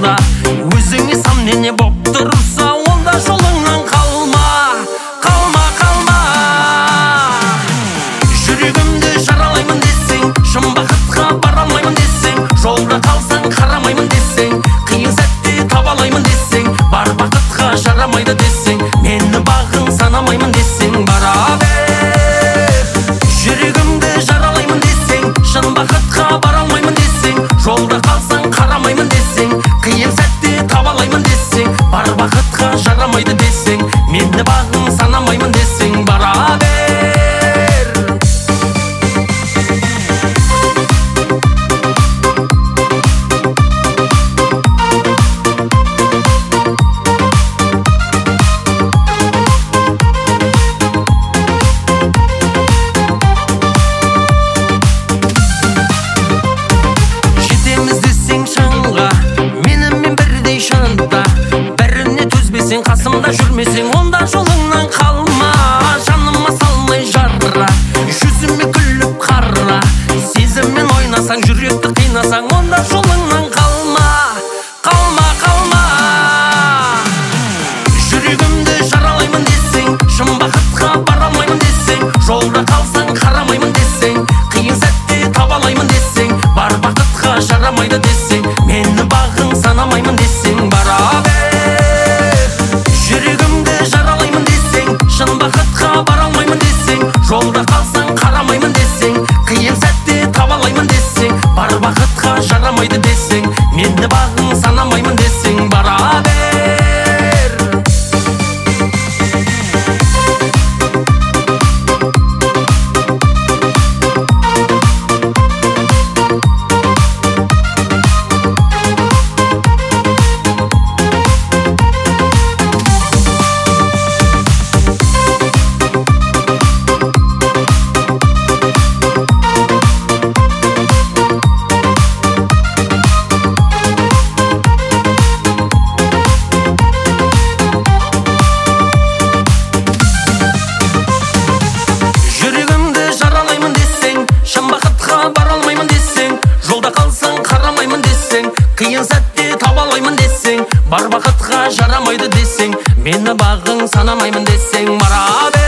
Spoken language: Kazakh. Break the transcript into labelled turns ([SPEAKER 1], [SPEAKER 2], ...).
[SPEAKER 1] жолда өзіңе сомнение боп тұрса, онда жолыңнан қалма, қалма, қалма. Жүрегімді жаралаймын десең, шын бақытқа бара алмаймын десең, жолда қалсаң қарамаймын десең, қиын сәтте таба алмаймын десең, бар бақытқа жарамайды десең, мені бағың санамаймын десең, бара бер. Жүрегімді жаралаймын десең, шын бақытқа бара алмаймын десең, жолда қалсаң қарамаймын десең, қиын сәтте таба алмаймын десең, бар бақытқа жарамайды десең, мені бағың санамаймын десең, бара бер. Қасымда жүрмесең, онда жолыңнан қалма, жаныма салмай жара, жүзіме күліп қара. Сезіммен ойнасаң, жүректі қинасаң, онда жолыңнан қалма, қалма, қалма. Жүрегімді жаралаймын десең, шын бақытқа бара алмаймын десең, жолда қалсаң қарамаймын десең, қиын сәтте таба алмаймын десең, бар бақытқа жарамайды десең, мені бағың санамаймын десең, бара бер. Шын бақытқа бара алмаймын десең, жолда қалсаң қарамаймын десең, қиын сәтте таба алмаймын десең, бар бақытқа жарамайды десең, мені бағың санамаймын десең, бара бер. Қиын сәтте таба алмаймын десең, бар бақытқа жарамайды десең, мені бағың санамаймын десең, бара бер.